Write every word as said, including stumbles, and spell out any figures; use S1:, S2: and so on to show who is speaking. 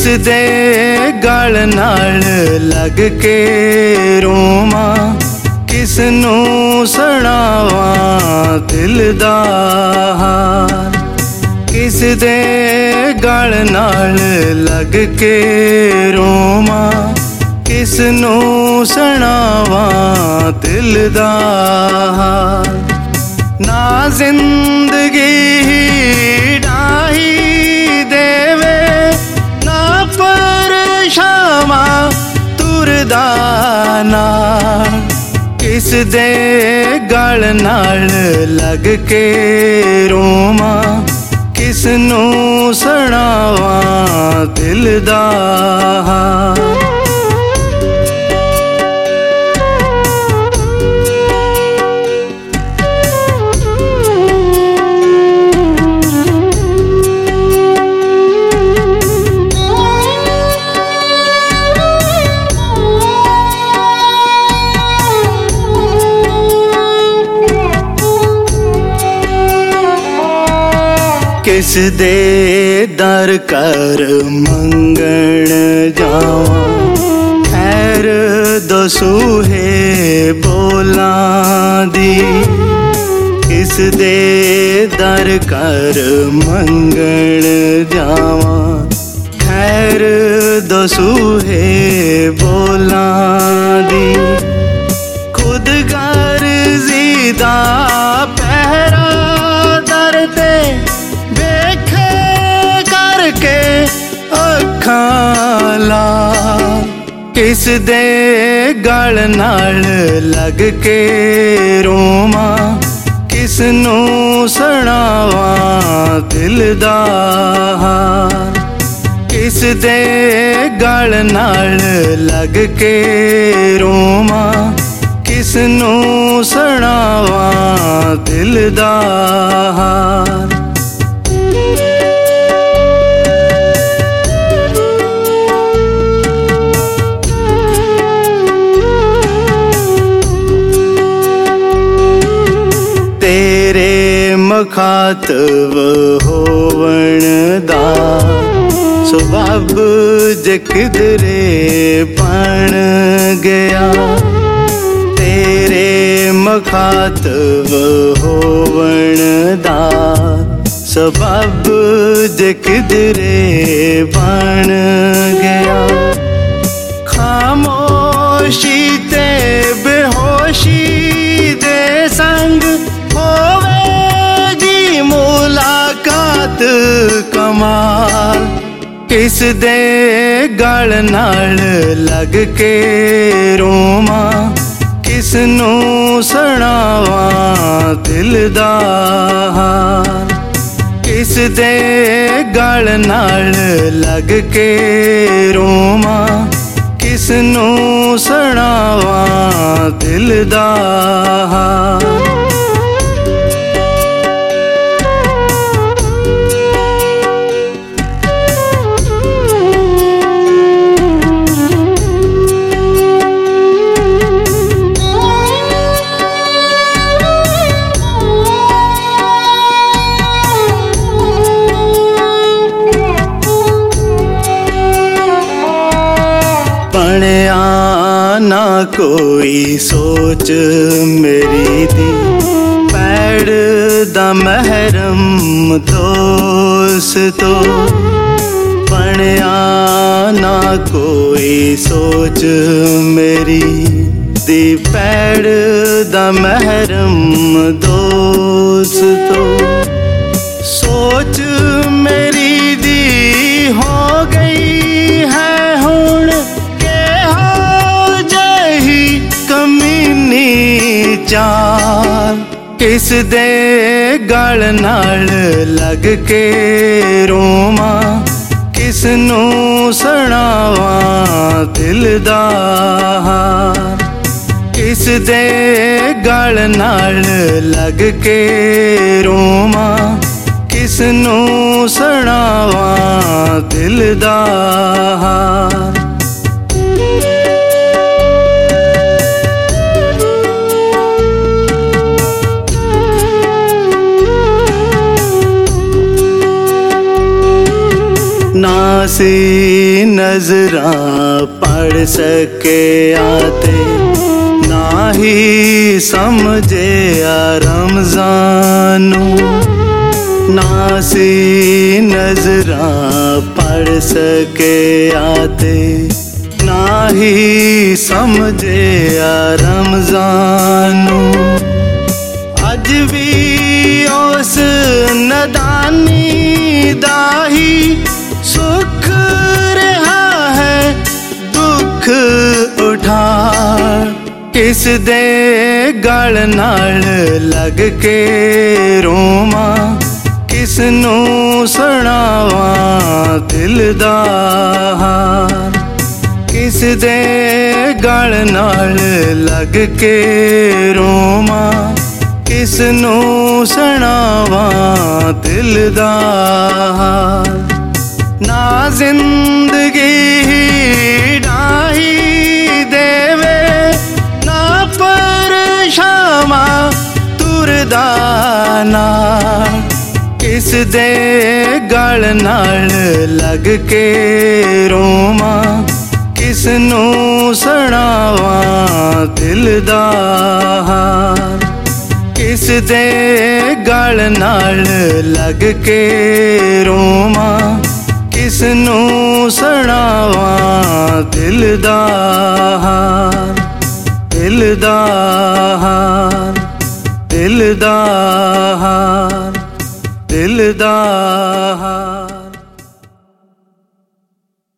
S1: किस दे गल नाल लग के रोवां, किस नू सुणावां दिल दा हाल। किस दे गल नाल लग के रोवां, किस नू सुणावां दिल दा हाल। ना जिंदगी ही डाही देवे, ना परछावां तुरदा नाल। किस दे गल नाल लग के रोवां, किस नू सुणावां दिल दा हाल। किस दे दर कर मंगण जावां, खैर दसूहे बोलां दी। किस दे दर कर मंगण जावां, खैर दसूहे बोलां दी। खुद गर्जी दा पहरा दर ते वेखे करके अखां ला। किस दे गल नाल लग के रोवां, किस नू सुणावां दिल दा हाल। किस दे गल नाल लग के रोवां, किस नू सुणावां दिल दा हाल। तेरे मुखातब होवण दा सबब जे किधरे बन गया। तेरे मुखातब होवण दा सबब जे किधरे बन गया। खामोशी ते बेहोशी दे संग होवेगी मुलाकात कमाल। किस दे गल नाल लग के रोवां, किस नू सुणावां दिल दा हाल। किस दे गल नाल लग के रोवां, किस नू सुणावां दिल दा हाल। पढ़िया ना कोई सोच मेरी दी, पैड़ दा महरम दोस्तो। पढ़िया ना कोई सोच मेरी दी, पैड़ दा महरम दोस्तो। सोच मेरी दी हो गई है हुण, चाल। किस दे गल नाल लग के रोवां, किस नू सुणावां दिल दा हाल। किस दे गल नाल लग के रोवां, किस नू सुणावां दिल दा हाल। नासी नजरां पढ़ सके आते ना ही समझे आ रमजानू ना सी नजरां पढ़ सके आते ना ही समझे आ रमजानू अज भी उस नदानी दा ही सुख रहा है दुख उठा किस दे गल नाल लग के रोवा किस नू सुनावां दिल दा हाल किस दे गल नाल लग के रोवा किस नू सुनावां दिल दा हाल ना जिंदगी डाही देवे ना परछावां तुरदा नाल किस दे गल नाल लग के रोवा किस नू सुनावां दिल दा हाल किस दे गल नाल लग के रोवा किस नू सुनावां दिल दा हाल दिल दा हाल दिल दा हाल दिल दा हाल।